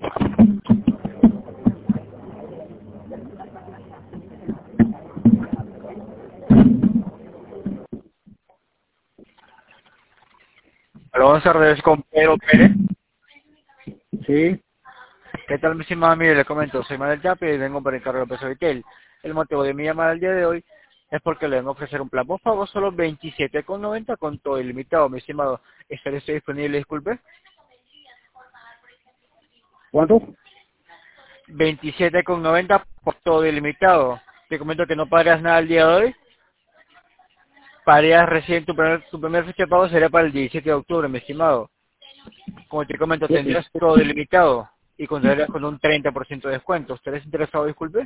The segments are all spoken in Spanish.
Hola, buenas tardes con Pedro Pérez. Sí, ¿Qué tal, mi estimado? Mire, le comento, soy Manuel Yapi y vengo para encargo de peso Vitel. El motivo de mi llamada el día de hoy es porque le vengo a ofrecer un plan por pago solo 27,90 con todo ilimitado, mi estimado. ¿Estaría usted disponible, disculpe? ¿cuánto? 27,90 por todo ilimitado. Te comento que no pagarías nada el día de hoy. Pagarías recién tu primer fecha de pago sería para el 17 de octubre, mi estimado. Como te comento, Sí, tendrías todo ilimitado y contarías con un 30% de descuento. ¿Estarías interesado, disculpe?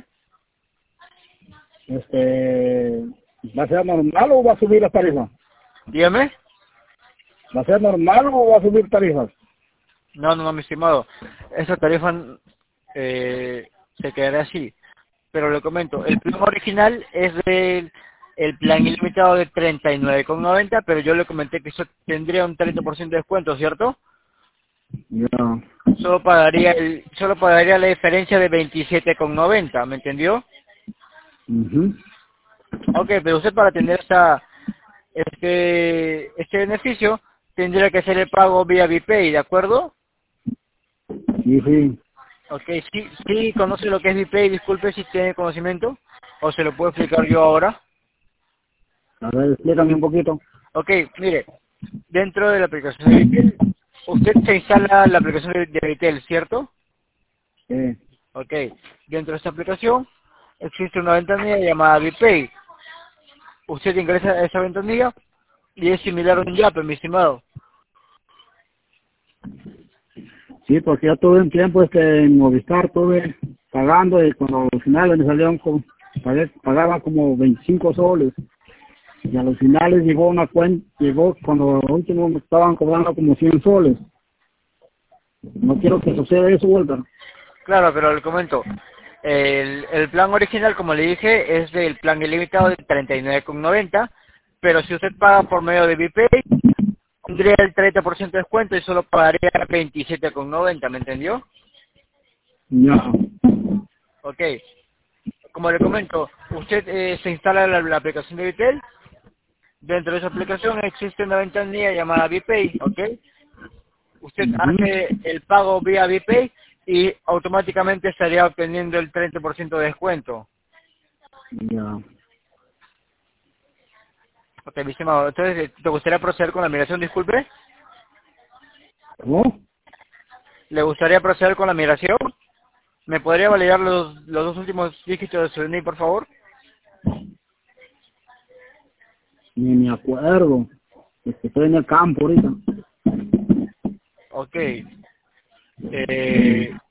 este, ¿va a ser normal o va a subir las tarifas? Dígame. ¿Va a ser normal o va a subir tarifas? No, mi estimado. Esa tarifa se quedará así. Pero le comento, el plan original es el plan ilimitado de 39,90, pero yo le comenté que eso tendría un 30% de descuento, ¿cierto? Ya. Solo pagaría la diferencia de 27,90, ¿me entendió? Ujú. Ok, pero usted para tener este beneficio tendría que hacer el pago vía VPay, ¿de acuerdo? Sí, sí. Ok, sí conoce lo que es VPay, disculpe si tiene conocimiento, o se lo puedo explicar yo ahora. A ver, explícame un poquito. Ok, mire, dentro de la aplicación de Vitel, usted se instala la aplicación de Vitel, ¿cierto? Sí. Ok, dentro de esta aplicación existe una ventanilla llamada VPay. Usted ingresa a esa ventanilla y es similar a un Yape, mi estimado. Sí, porque yo tuve un tiempo en Movistar, tuve pagando y cuando al final me salieron pagaba como 25 soles. Y a los finales llegó una cuenta, llegó cuando al último me estaban cobrando como 100 soles. No quiero que suceda eso, vuelta. Claro, pero le comento, el plan original, como le dije, es del plan ilimitado de 39,90, pero si usted paga por medio de VPay, tendría el 30% de descuento y solo pagaría 27,90, ¿me entendió? Ya. Ok, como le comento, usted se instala la aplicación de Vitel, dentro de esa aplicación existe una ventanilla llamada VPay, ¿ok? Usted Ujú. hace el pago vía VPay y automáticamente estaría obteniendo el 30% de descuento. Ya. Ok, mi estimado, entonces, ¿te gustaría proceder con la migración, disculpe? ¿Cómo? ¿Le gustaría proceder con la migración? ¿Me podría validar los dos últimos dígitos de su DNI, por favor? Ni me acuerdo. Estoy en el campo ahorita. Ok. Sí. Eh,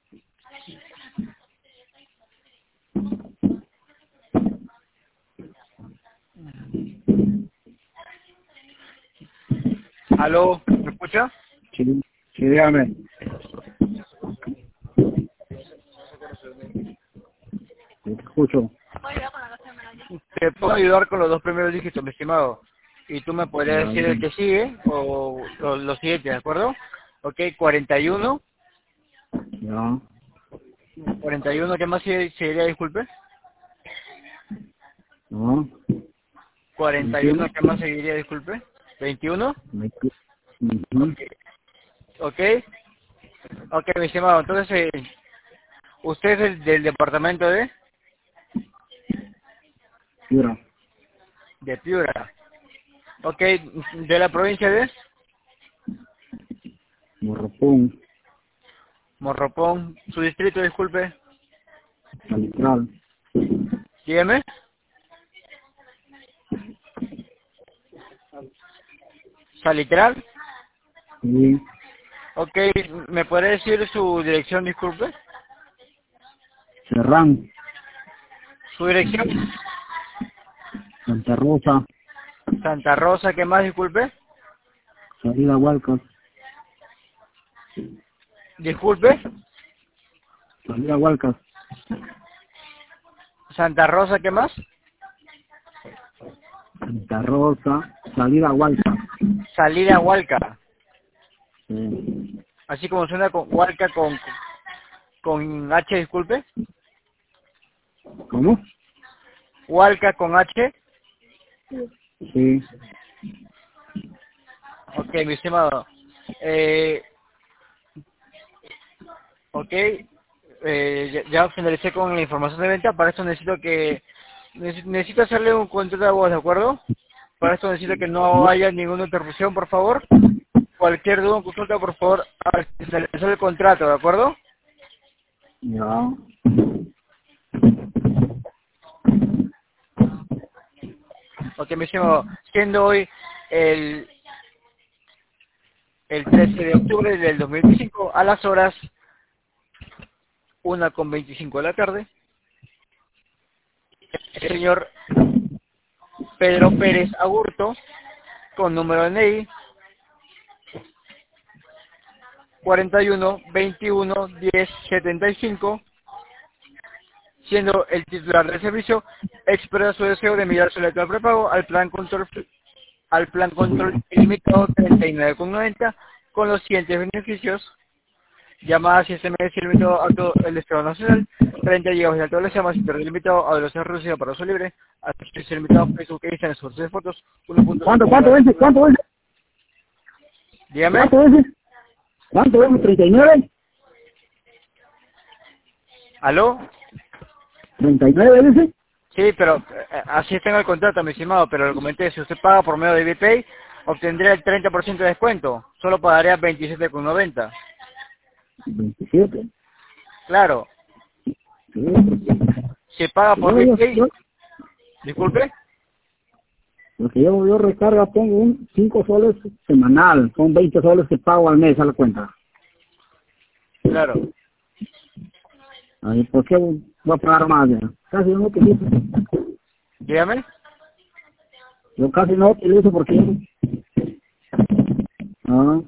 ¿Aló? ¿Me escucha? Sí, sí, dígame. Sí, te escucho. Te puedo ayudar con los dos primeros dígitos, mi estimado. Y tú me podrías Ya, decir el dígame. que sigue o los siguientes, ¿de acuerdo? Ok, 41. Ya. 41, ¿qué más seguiría, disculpe? No. 41, 21. ¿qué más seguiría, disculpe? 21. 20. Ujú. Ok, ok, ok, mi estimado. Entonces, usted es del departamento Mira. de Piura. Ok, de la provincia de Morropón. Morropón. Su distrito, disculpe. Salitral. Dígame. Salitral. Sí. Ok, ¿me puede decir su dirección, disculpe? Serrán. Su dirección. Santa Rosa. Santa Rosa, ¿qué más, disculpe? Salida Hualcas. Disculpe. Salida Hualcas. Santa Rosa, ¿qué más? Santa Rosa. Salida Hualcas. Salida Hualca. Sí. Así como suena con Hualca con H, disculpe. ¿Cómo? Hualca con H. Sí. Ok, mi estimado. Ok, ya finalicé con la información de venta. Para esto necesito hacerle un contrato de voz, ¿de acuerdo? Para esto necesito que no haya ninguna interrupción, por favor. Cualquier duda o consulta, por favor, al finalizar el contrato, ¿de acuerdo? Ya. Ok, mi estimado, siendo hoy el, el 13 de octubre del 2025 a las horas 1:25 de la tarde, el señor Pedro Pérez Agurto, con número de NI 41 21 10 75, siendo el titular del servicio, expresa su deseo de mirar su letra de prepago al plan control ilimitado 39,90 con los siguientes beneficios: llamadas y SMS ilimitado a todo el Estado Nacional, 30 GB de alta velocidad más internet ilimitado a velocidad reducida para uso libre, acceso ilimitado a Facebook e Instagram, source de fotos, 1.5. ¿Cuánto es? ¿Cuánto es? Dígame. ¿Cuánto es? ¿Cuánto es? ¿39? ¿Aló? ¿39 dice? Sí, pero así está en el contrato, mi estimado, pero le comenté, si usted paga por medio de BPay, obtendría el 30% de descuento, solo pagaría 27,90. 27. Claro, Sí. si paga por BPay, disculpe. Porque yo recarga, pongo 5 soles semanal, son 20 soles que pago al mes a la cuenta. Claro, Ay, ¿por qué voy a pagar más? Ya? Casi no utilizo. dígame. Yo casi no utilizo porque no,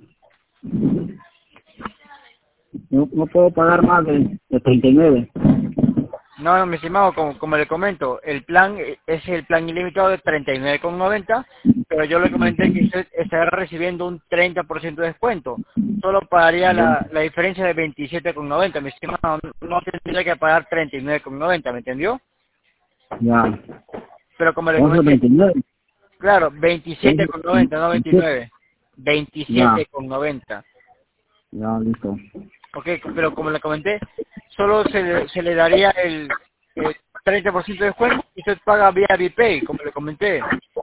no puedo pagar más de 39. No, no, mi estimado, como le comento, el plan es el plan ilimitado de 39,90, pero yo le comenté que usted estará recibiendo un 30% de descuento. Solo pagaría la diferencia de 27,90, mi estimado, no tendría que pagar 39,90, ¿me entendió? Ya. Pero como le Entonces comenté, 29. claro, 27,90, no 29, Ya. 27,90. Ya, listo. Ok, pero como le comenté, solo se le daría el 30% de descuento y usted paga vía BPay, como le comenté.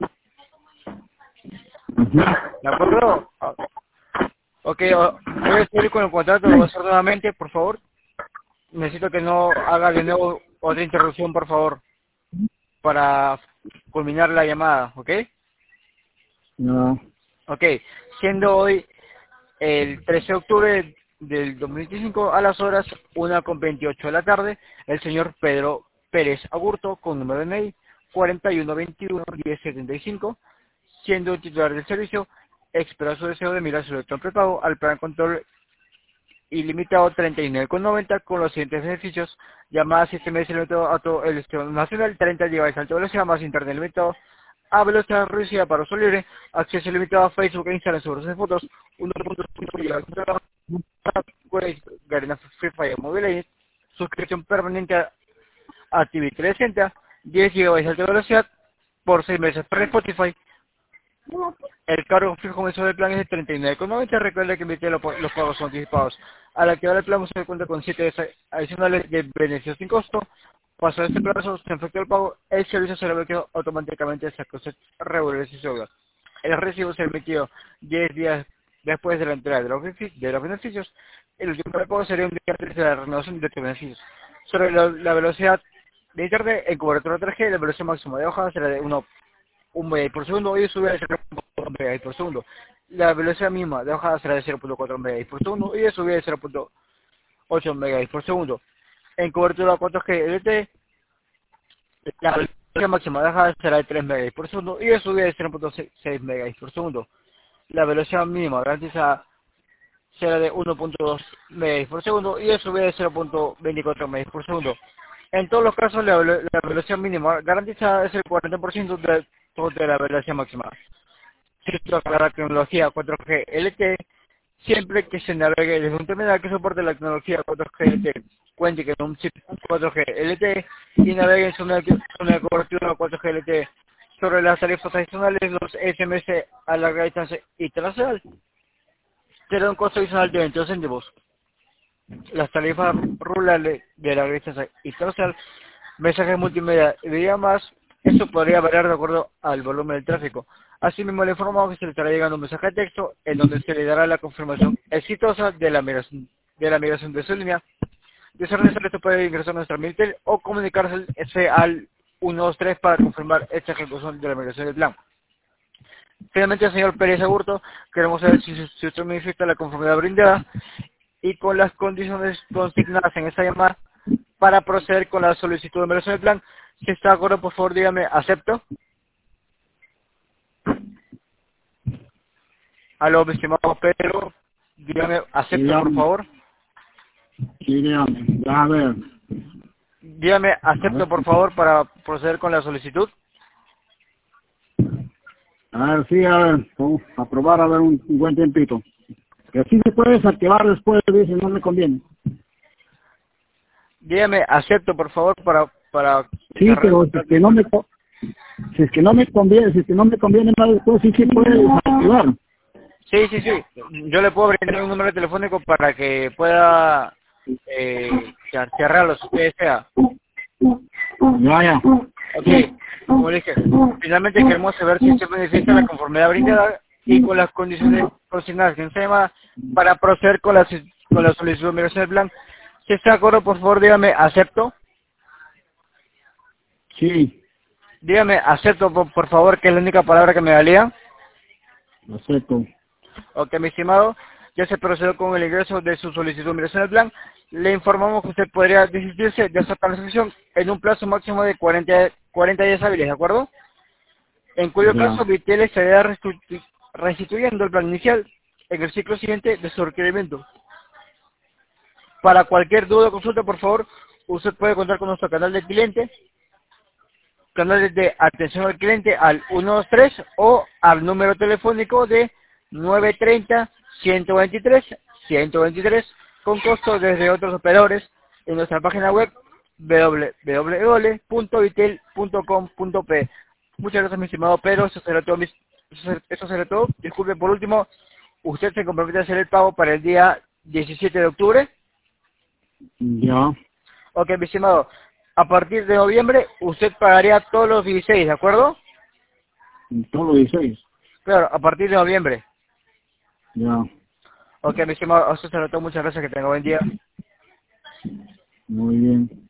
Ujú. ¿De acuerdo? Ok, voy a seguir con el contrato, lo voy a hacer nuevamente, por favor. Necesito que no haga de nuevo otra interrupción, por favor, para culminar la llamada, ¿ok? Ya. Ok, siendo hoy el 13 de octubre del 2025 a las horas 1:28 de la tarde, el señor Pedro Pérez Agurto, con número de NI 41 21 10 75, siendo titular del servicio, expresa su deseo de mirar su electrón prepago al plan control ilimitado 39,90 con los siguientes beneficios: llamadas y SMS ilimitado a todo el Estado Nacional, 30 GB de alta velocidad más internet limitado a velocidad reducida para uso libre, acceso limitado a Facebook e Instagram sobre sus fotos, 1.5 GB Garena Free Fire Mobile Legends, suscripción permanente a TV 360, 10 GB de alta velocidad por 6 meses para Spotify. El cargo fijo mensual del plan es de 39,90. Recuerda que emite los pagos son anticipados. Al activar el plan se cuenta con 7 días adicionales de beneficios sin costo. Pasado este plazo, se efectúa el pago, el servicio se bloquea automáticamente hasta que usted regularice su deuda. El recibo se emitió 10 días después de la entrega de los beneficios. El último pago sería un día antes de la renovación de los beneficios. Sobre la velocidad de internet en cobertura 3G, la velocidad máxima de hoja será de 1 MB por segundo y sube a 0.4 MB por segundo. La velocidad mínima de bajada será de 0.4 MB por segundo y de subida de 0.8 MB por segundo. En cobertura 4G LTE, la velocidad máxima de bajada será de 3 MB por segundo y de subida de 0.6 MB por segundo. La velocidad mínima garantizada será de 1.2 MB por segundo y de subida de 0.24 MB por segundo. En todos los casos, la velocidad mínima garantizada es el 40% de la velocidad máxima. Para la tecnología 4G LTE, siempre que se navegue desde un terminal que soporte la tecnología 4G LTE. cuente con un chip 4G LTE y navegue en zona de cobertura 4G LTE. Sobre las tarifas adicionales, los SMS a larga distancia internacional tendrán un costo adicional de 22 céntimos. Las tarifas rurales de larga distancia internacional, mensajes multimedia y videollamadas, eso podría variar de acuerdo al volumen del tráfico. Asimismo, le informamos que se le estará llegando un mensaje de texto en donde se le dará la confirmación exitosa de la migración de su línea. De ser necesario, esto puede ingresar a nuestra Minitel o comunicarse al 123 para confirmar esta ejecución de la migración del plan. Finalmente, señor Pérez Agurto, queremos saber si usted manifiesta la conformidad brindada y con las condiciones consignadas en esta llamada para proceder con la solicitud de migración del plan. Si está de acuerdo, por favor, dígame, ¿acepto? Aló, mi estimado Pedro, dígame, ¿acepto, por favor? Sí, dígame. Ya, a ver. Dígame, ¿acepto, por favor, para proceder con la solicitud? A ver, sí, a ver. Vamos a probar a ver un buen tiempito. Que así se puede desactivar después, dice, no me conviene. Dígame, ¿acepto, por favor, para Sí, pero si es que no me, si es que no me conviene más después, sí se puede desactivar. Sí. Yo le puedo brindar un número telefónico para que pueda cerrarlo si usted desea. Ya. Ok, como le dije, finalmente queremos saber si usted manifiesta la conformidad brindada y con las condiciones consignadas en tema para proceder con la solicitud de migración del plan. Si está de acuerdo, por favor, dígame, ¿acepto? Sí, Dígame, ¿acepto, por favor, que es la única palabra que me valía? acepto. Ok, mi estimado, ya se procedió con el ingreso de su solicitud de migración del plan. Le informamos que usted podría desistirse de aceptar la solución en un plazo máximo de 40 días hábiles, ¿de acuerdo? En cuyo Ya. caso, Vitel estaría restituyendo el plan inicial en el ciclo siguiente de su requerimiento. Para cualquier duda o consulta, por favor, usted puede contar con nuestro canal de cliente, canales de atención al cliente al 123 o al número telefónico de 930-123-123 con costo desde otros operadores en nuestra página web www.vitel.com.p. Muchas gracias, mi estimado Pedro. Eso será todo. Eso será todo. Disculpe, por último, usted se compromete a hacer el pago para el día 17 de octubre. Ya. Ok, mi estimado. A partir de noviembre, usted pagaría todos los 16, ¿de acuerdo? Todo lo 16. Claro, a partir de noviembre. Ya. Ok, mi estimado, eso será todo. Muchas gracias. Que tenga buen día. Muy bien.